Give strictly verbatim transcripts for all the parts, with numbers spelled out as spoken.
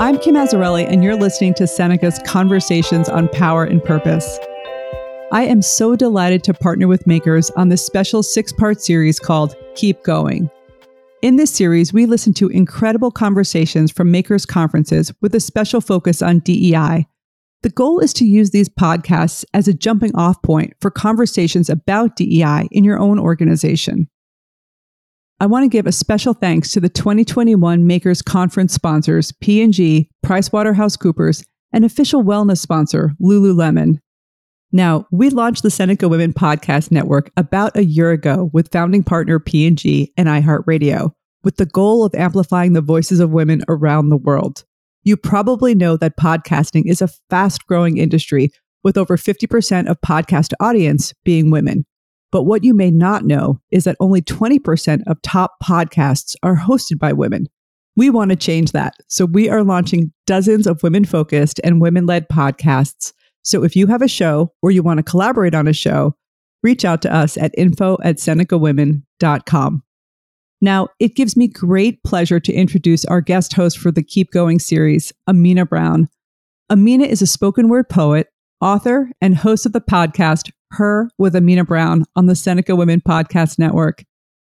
I'm Kim Azzarelli, and you're listening to Seneca's Conversations on Power and Purpose. I am so delighted to partner with Makers on this special six-part series called Keep Going. In this series, we listen to incredible conversations from Makers conferences with a special focus on D E I. The goal is to use these podcasts as a jumping-off point for conversations about D E I in your own organization. I want to give a special thanks to the twenty twenty-one Makers Conference sponsors, P and G, PricewaterhouseCoopers, and official wellness sponsor, Lululemon. Now, we launched the Seneca Women Podcast Network about a year ago with founding partner P and G and iHeartRadio, with the goal of amplifying the voices of women around the world. You probably know that podcasting is a fast-growing industry, with over fifty percent of podcast audience being women. But what you may not know is that only twenty percent of top podcasts are hosted by women. We want to change that, so we are launching dozens of women-focused and women-led podcasts. So if you have a show or you want to collaborate on a show, reach out to us at info at seneca women dot com. Now, it gives me great pleasure to introduce our guest host for the Keep Going series, Amina Brown. Amina is a spoken word poet, author, and host of the podcast Her with Amina Brown on the Seneca Women Podcast Network.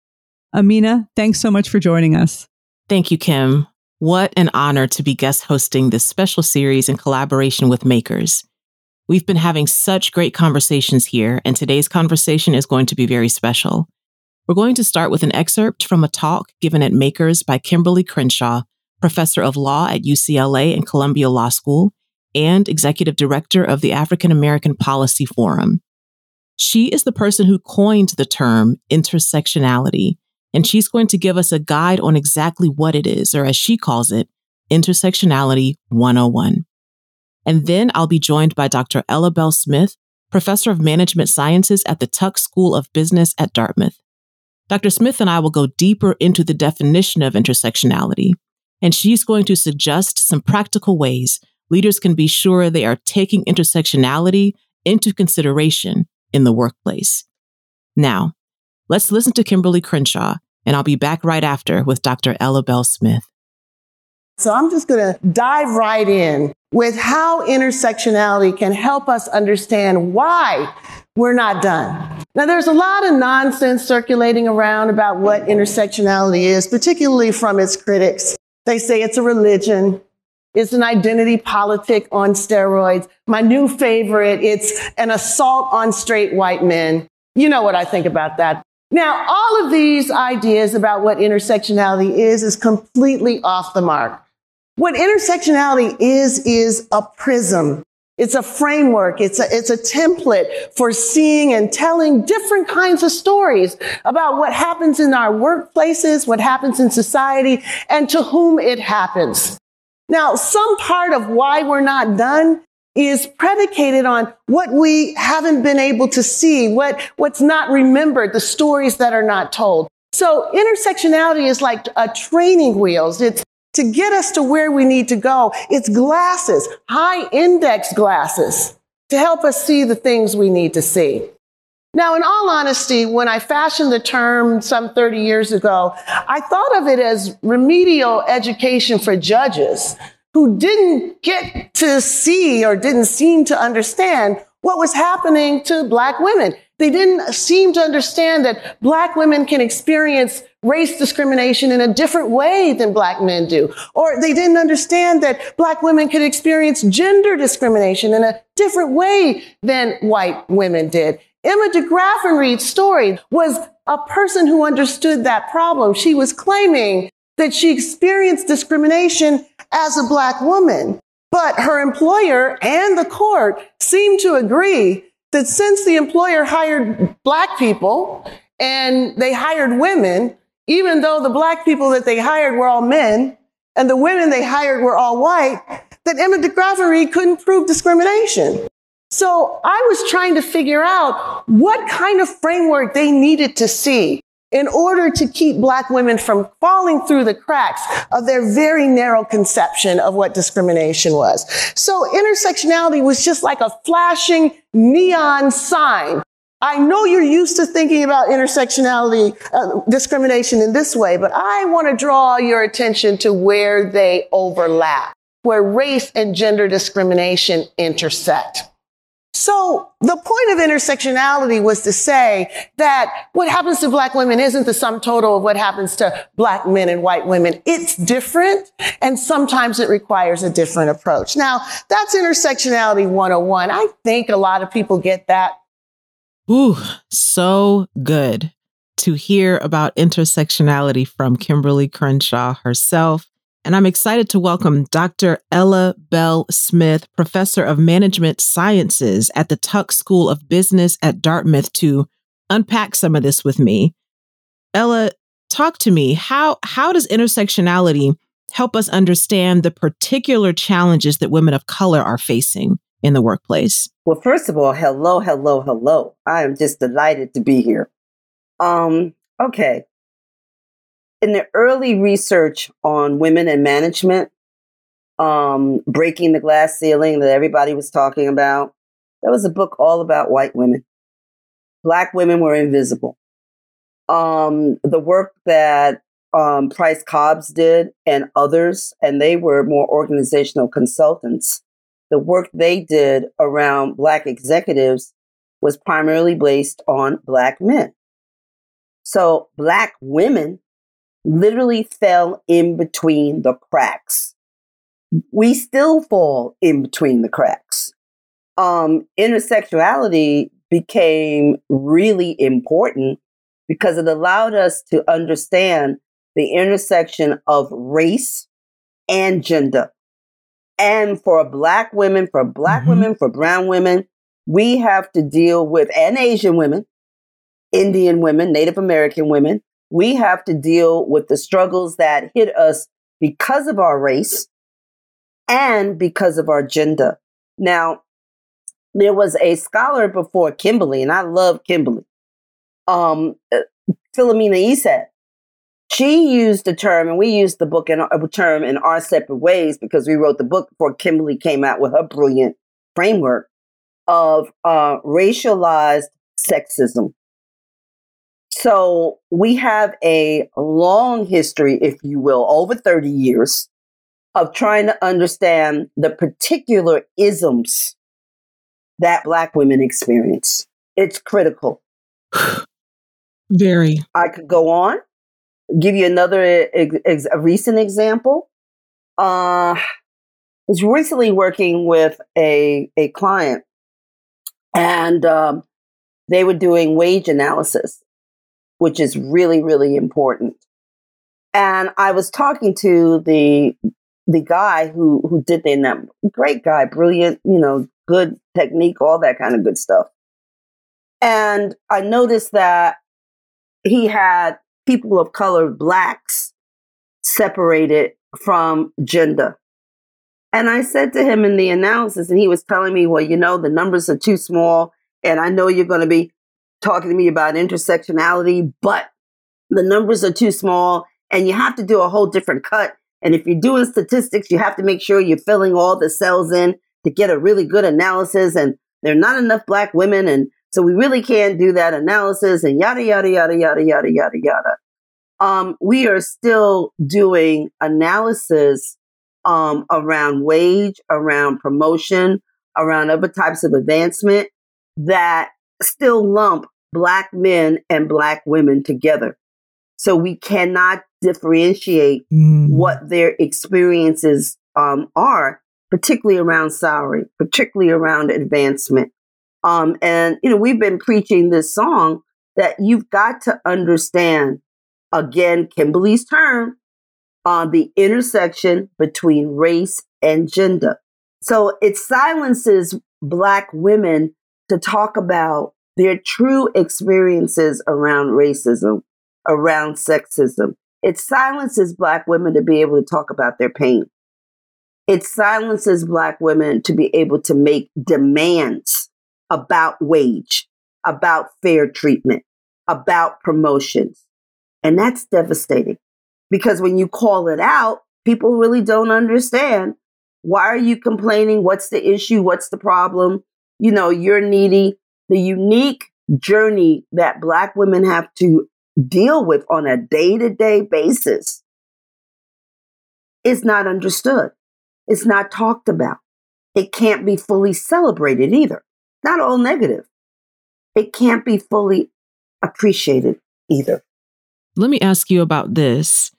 Amina, thanks so much for joining us. Thank you, Kim. What an honor to be guest hosting this special series in collaboration with Makers. We've been having such great conversations here, and today's conversation is going to be very special. We're going to start with an excerpt from a talk given at Makers by Kimberly Crenshaw, professor of law at U C L A and Columbia Law School, and executive director of the African American Policy Forum. She is the person who coined the term intersectionality, and she's going to give us a guide on exactly what it is, or as she calls it, Intersectionality one oh one. And then I'll be joined by Doctor Ella Bell Smith, professor of management sciences at the Tuck School of Business at Dartmouth. Doctor Smith and I will go deeper into the definition of intersectionality, and she's going to suggest some practical ways leaders can be sure they are taking intersectionality into consideration in the workplace. Now, let's listen to Kimberly Crenshaw, and I'll be back right after with Doctor Ella Bell Smith. So I'm just going to dive right in with how intersectionality can help us understand why we're not done. Now, there's a lot of nonsense circulating around about what intersectionality is, particularly from its critics. They say it's a religion. It's an identity politic on steroids. My new favorite, it's an assault on straight white men. You know what I think about that. Now, all of these ideas about what intersectionality is, is completely off the mark. What intersectionality is, is a prism. It's a framework. It's a, it's a template for seeing and telling different kinds of stories about what happens in our workplaces, what happens in society, and to whom it happens. Now, some part of why we're not done is predicated on what we haven't been able to see, what, what's not remembered, the stories that are not told. So intersectionality is like a training wheels. It's to get us to where we need to go. It's glasses, high index glasses, to help us see the things we need to see. Now, in all honesty, when I fashioned the term some thirty years ago, I thought of it as remedial education for judges who didn't get to see or didn't seem to understand what was happening to Black women. They didn't seem to understand that Black women can experience race discrimination in a different way than Black men do. Or they didn't understand that Black women could experience gender discrimination in a different way than white women did. Emma de Graffenried's story was a person who understood that problem. She was claiming that she experienced discrimination as a Black woman, but her employer and the court seemed to agree that since the employer hired Black people and they hired women, even though the Black people that they hired were all men and the women they hired were all white, that Emma de Graffenried couldn't prove discrimination. So I was trying to figure out what kind of framework they needed to see in order to keep Black women from falling through the cracks of their very narrow conception of what discrimination was. So intersectionality was just like a flashing neon sign. I know you're used to thinking about intersectionality, uh, discrimination in this way, but I want to draw your attention to where they overlap. where race and gender discrimination intersect. So the point of intersectionality was to say that what happens to Black women isn't the sum total of what happens to Black men and white women. It's different, and sometimes it requires a different approach. Now, that's intersectionality one oh one. I think a lot of people get that. Ooh, so good to hear about intersectionality from Kimberly Crenshaw herself. And I'm excited to welcome Doctor Ella Bell Smith, Professor of Management Sciences at the Tuck School of Business at Dartmouth, to unpack some of this with me. Ella, talk to me. How, how does intersectionality help us understand the particular challenges that women of color are facing in the workplace? Well, first of all, hello, hello, hello. I am just delighted to be here. Um, okay. In the early research on women in management, um, breaking the glass ceiling that everybody was talking about, that was a book all about white women. Black women were invisible. Um, the work that um, Price Cobbs did and others, and they were more organizational consultants, the work they did around Black executives was primarily based on Black men. So Black women literally fell in between the cracks. We still fall in between the cracks. Um, intersectionality became really important because it allowed us to understand the intersection of race and gender. And for Black women, for Black mm-hmm. women, for brown women, we have to deal with, and Asian women, Indian women, Native American women, we have to deal with the struggles that hit us because of our race and because of our gender. Now, there was a scholar before Kimberly, and I love Kimberly, um, Philomena Esad. She used the term, and we used the book in a term in our separate ways because we wrote the book before Kimberly came out with her brilliant framework of uh, racialized sexism. So we have a long history, if you will, over thirty years of trying to understand the particular isms that Black women experience. It's critical. Very. I could go on, give you another ex- ex- a recent example. Uh, I was recently working with a, a client, and um, they were doing wage analysis, which is really, really important. And I was talking to the the guy who, who did the number. Great guy, brilliant, you know, good technique, all that kind of good stuff. And I noticed that he had people of color, Blacks, separated from gender. And I said to him in the analysis, and he was telling me, well, you know, the numbers are too small, and I know you're going to be talking to me about intersectionality, but the numbers are too small and you have to do a whole different cut. And if you're doing statistics, you have to make sure you're filling all the cells in to get a really good analysis. And there are not enough Black women. And so we really can't do that analysis and yada, yada, yada, yada, yada, yada, yada. Um, we are still doing analysis um, around wage, around promotion, around other types of advancement that still lump Black men and Black women together. So we cannot differentiate mm. what their experiences um, are, particularly around salary, particularly around advancement. Um, and, you know, we've been preaching this song that you've got to understand, again, Kimberly's term, on uh, the intersection between race and gender. So it silences Black women to talk about their true experiences around racism, around sexism. It silences Black women to be able to talk about their pain. It silences Black women to be able to make demands about wage, about fair treatment, about promotions. And that's devastating because when you call it out, people really don't understand. Why are you complaining? What's the issue? What's the problem? You know, you're needy. The unique journey that Black women have to deal with on a day-to-day basis is not understood. It's not talked about. It can't be fully celebrated either. Not all negative. It can't be fully appreciated either. Let me ask you about this.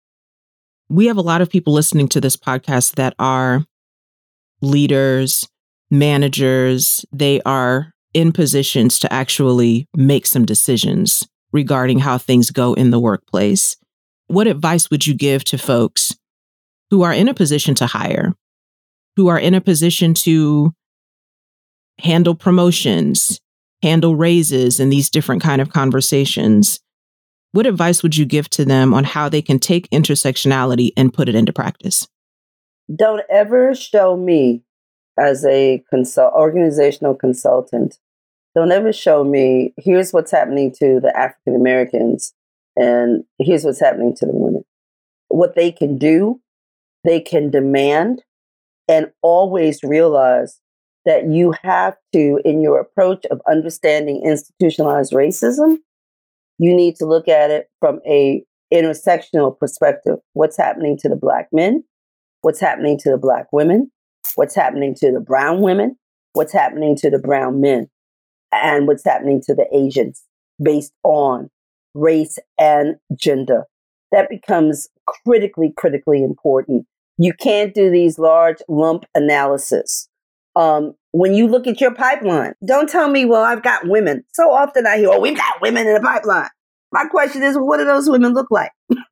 We have a lot of people listening to this podcast that are leaders, managers. They are in positions to actually make some decisions regarding how things go in the workplace. What advice would you give to folks who are in a position to hire, who are in a position to handle promotions, handle raises, and these different kind of conversations? What advice would you give to them on how they can take intersectionality and put it into practice? Don't ever show me as a consult, organizational consultant, don't ever show me, here's what's happening to the African Americans and here's what's happening to the women. What they can do, they can demand, and always realize that you have to, in your approach of understanding institutionalized racism, you need to look at it from a intersectional perspective. What's happening to the Black men? What's happening to the Black women? What's happening to the brown women? What's happening to the brown men? And what's happening to the Asians based on race and gender? That becomes critically, critically important. You can't do these large lump analysis. Um, when you look at your pipeline, don't tell me, well, I've got women. So often I hear, oh, we've got women in the pipeline. My question is, well, what do those women look like?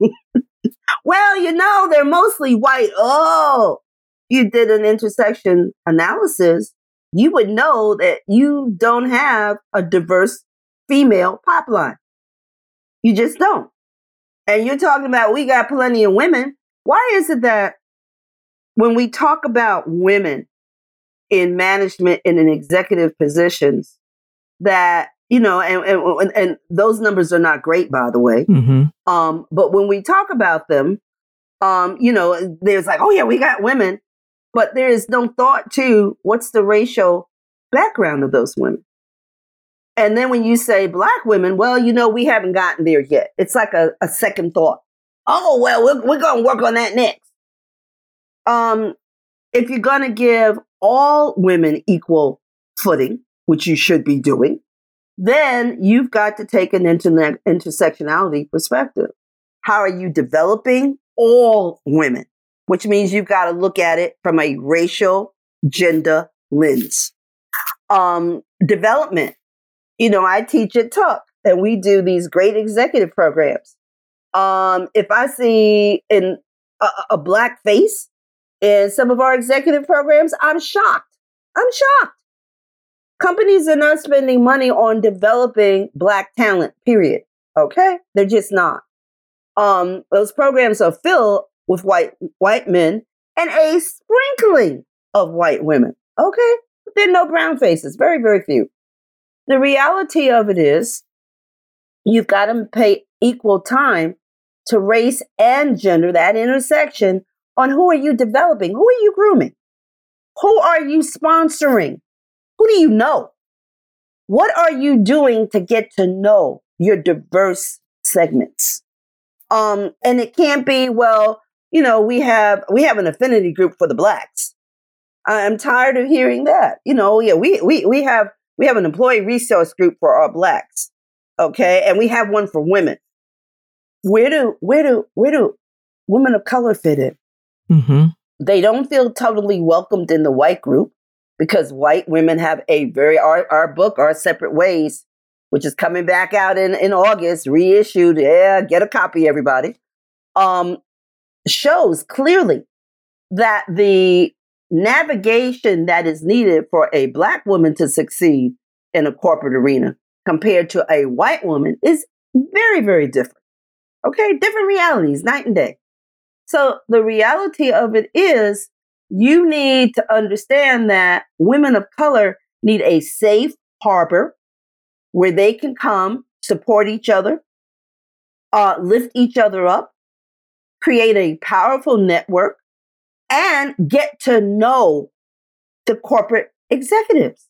Well, you know, they're mostly white. Oh, you did an intersection analysis. You would know that you don't have a diverse female pipeline. You just don't. And you're talking about, we got plenty of women. Why is it that when we talk about women in management and in executive positions, that, you know, and, and, and those numbers are not great, by the way. Mm-hmm. Um, but when we talk about them, um, you know, there's like, oh yeah, we got women, but there is no thought to what's the racial background of those women. And then when you say Black women, well, you know, we haven't gotten there yet. It's like a, a second thought. Oh, well, we're, we're going to work on that next. Um, if you're going to give all women equal footing, which you should be doing, then you've got to take an internet intersectionality perspective. How are you developing all women? Which means you've got to look at it from a racial gender lens. Um, development. You know, I teach at Tuck, and we do these great executive programs. Um, if I see in a, a Black face in some of our executive programs, I'm shocked. I'm shocked. Companies are not spending money on developing Black talent, period. Okay? They're just not. Um, those programs are filled with white white men and a sprinkling of white women. Okay? But there are no brown faces. Very, very few. The reality of it is you've got to pay equal time to race and gender, that intersection, on who are you developing? Who are you grooming? Who are you sponsoring? Who do you know? What are you doing to get to know your diverse segments? Um, and it can't be, well, you know, we have we have an affinity group for the Blacks. I'm tired of hearing that. You know, yeah, we we we have we have an employee resource group for our Blacks, okay, and we have one for women. Where do where do where do women of color fit in? Mm-hmm. They don't feel totally welcomed in the white group because white women have a very our our book, Our Separate Ways, which is coming back out in, in August, reissued. Yeah, get a copy, everybody. Um, shows clearly that the navigation that is needed for a Black woman to succeed in a corporate arena compared to a white woman is very, very different. Okay, different realities, night and day. So the reality of it is you need to understand that women of color need a safe harbor where they can come, support each other, uh, lift each other up, create a powerful network, and get to know the corporate executives.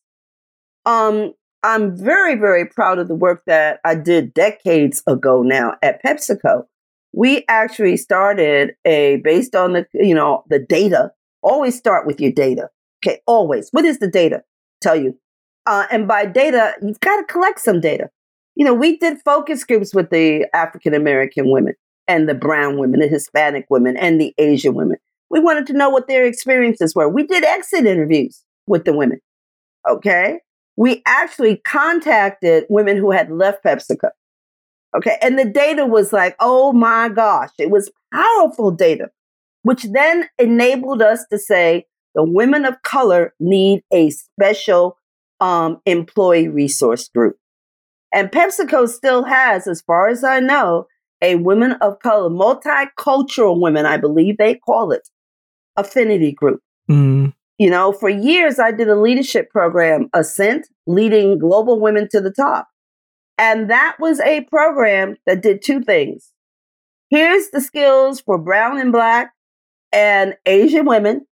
Um, I'm very, very proud of the work that I did decades ago now at PepsiCo. We actually started a, based on the, you know, the data Always start with your data. Okay, always. What is the data? Tell you. Uh, and by data, you've got to collect some data. You know, we did focus groups with the African American women and the brown women, the Hispanic women, and the Asian women. We wanted to know what their experiences were. We did exit interviews with the women. Okay. We actually contacted women who had left PepsiCo. Okay. And the data was like, oh my gosh, it was powerful data, which then enabled us to say the women of color need a special um, employee resource group. And PepsiCo still has, as far as I know, a women of color, multicultural women, I believe they call it, affinity group. Mm. You know, for years, I did a leadership program, Ascent, leading global women to the top. And that was a program that did two things. Here's the skills for brown and black and Asian women,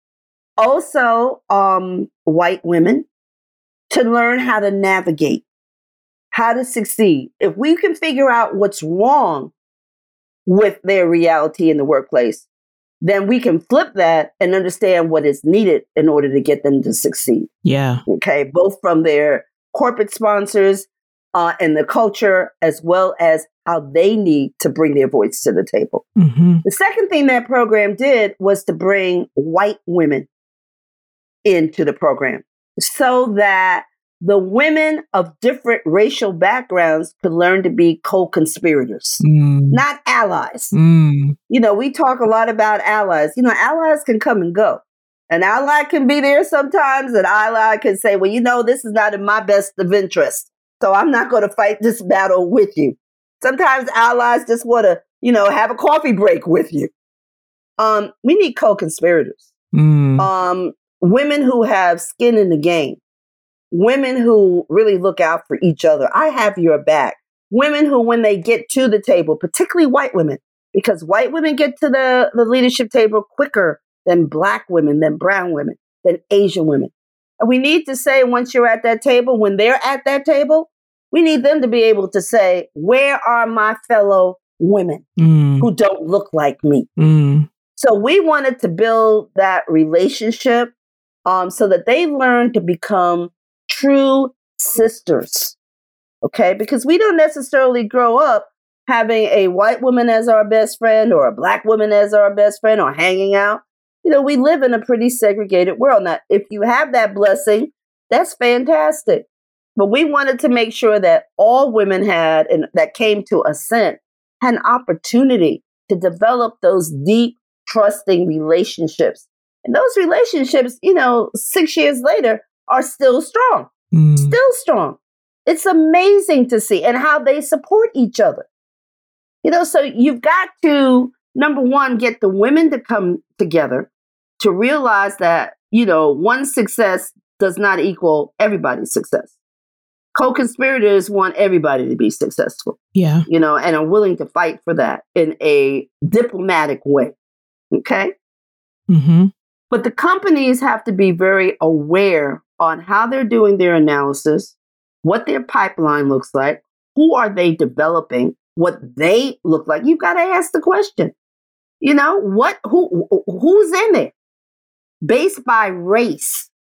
also um, white women, to learn how to navigate, how to succeed. If we can figure out what's wrong with their reality in the workplace, then we can flip that and understand what is needed in order to get them to succeed. Yeah. Okay. Both from their corporate sponsors uh, and the culture, as well as how they need to bring their voice to the table. Mm-hmm. The second thing that program did was to bring white women into the program so that the women of different racial backgrounds could learn to be co-conspirators, mm. not allies. Mm. You know, we talk a lot about allies. You know, allies can come and go. An ally can be there sometimes. An ally can say, well, you know, this is not in my best of interest, so I'm not going to fight this battle with you. Sometimes allies just want to, you know, have a coffee break with you. Um, we need co-conspirators. Mm. Um, women who have skin in the game. Women who really look out for each other. I have your back. Women who, when they get to the table, particularly white women, because white women get to the, the leadership table quicker than black women, than brown women, than Asian women. And we need to say, once you're at that table, when they're at that table, we need them to be able to say, where are my fellow women mm. who don't look like me? Mm. So we wanted to build that relationship um, so that they learn to become true sisters, okay? Because we don't necessarily grow up having a white woman as our best friend or a black woman as our best friend or hanging out. You know, we live in a pretty segregated world. Now, if you have that blessing, that's fantastic. But we wanted to make sure that all women had, and that came to Ascent, had an opportunity to develop those deep, trusting relationships. And those relationships, you know, six years later, are still strong, mm. still strong. It's amazing to see and how they support each other. You know, so you've got to, number one, get the women to come together to realize that, you know, one success does not equal everybody's success. Co-conspirators want everybody to be successful. Yeah. You know, and are willing to fight for that in a diplomatic way. Okay. Mm-hmm. But the companies have to be very aware on how they're doing their analysis, what their pipeline looks like, who are they developing, what they look like. You've got to ask the question, you know, what, who, who's in it based by race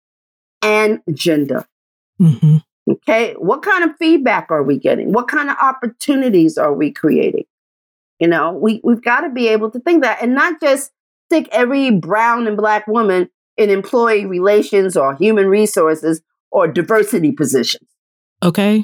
and gender. Mm-hmm. Okay. What kind of feedback are we getting? What kind of opportunities are we creating? You know, we, we've got to be able to think that and not just stick every brown and black woman in employee relations or human resources or diversity positions. Okay.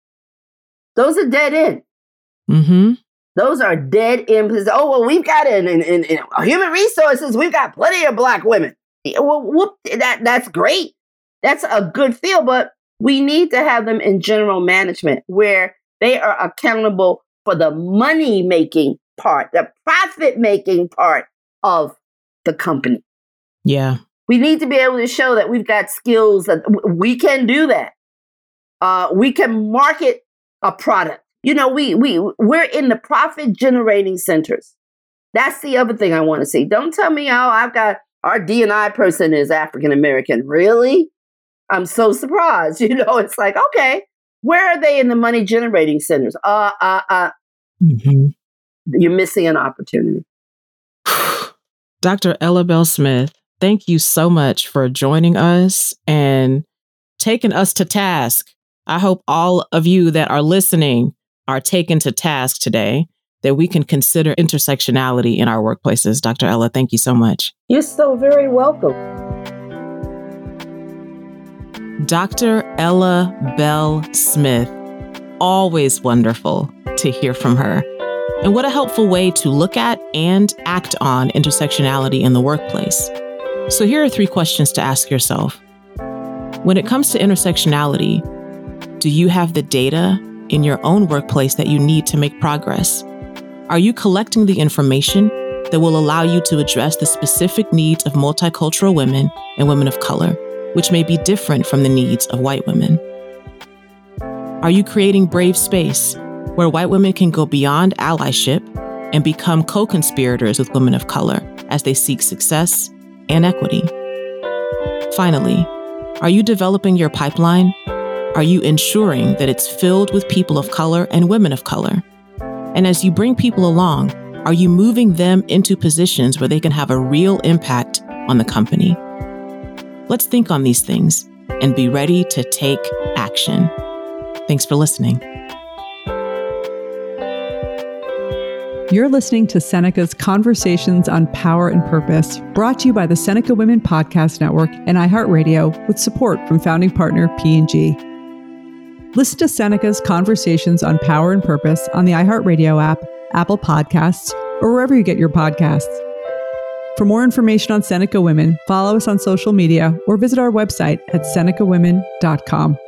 Those are dead end. Mm-hmm. Those are dead end positions. Oh, well, we've got in, in, in, in human resources, we've got plenty of black women. Well, whoop, that, that's great. That's a good feel, but we need to have them in general management where they are accountable for the money-making part, the profit-making part of the company. Yeah. We need to be able to show that we've got skills that w- we can do that. Uh, we can market a product. You know, we we we're in the profit generating centers. That's the other thing I want to see. Don't tell me, oh, I've got our D and I person is African American. Really? I'm so surprised. You know, it's like, okay, where are they in the money generating centers? Uh, uh, uh. Mm-hmm. You're missing an opportunity. Doctor Ella Bell Smith, thank you so much for joining us and taking us to task. I hope all of you that are listening are taken to task today, that we can consider intersectionality in our workplaces. Doctor Ella, thank you so much. You're so very welcome. Doctor Ella Bell Smith, always wonderful to hear from her. And what a helpful way to look at and act on intersectionality in the workplace. So here are three questions to ask yourself. When it comes to intersectionality, do you have the data in your own workplace that you need to make progress? Are you collecting the information that will allow you to address the specific needs of multicultural women and women of color, which may be different from the needs of white women? Are you creating brave space where white women can go beyond allyship and become co-conspirators with women of color as they seek success and equity? Finally, are you developing your pipeline? Are you ensuring that it's filled with people of color and women of color? And as you bring people along, are you moving them into positions where they can have a real impact on the company? Let's think on these things and be ready to take action. Thanks for listening. You're listening to Seneca's Conversations on Power and Purpose, brought to you by the Seneca Women Podcast Network and iHeartRadio with support from founding partner P and G. Listen to Seneca's Conversations on Power and Purpose on the iHeartRadio app, Apple Podcasts, or wherever you get your podcasts. For more information on Seneca Women, follow us on social media or visit our website at seneca women dot com.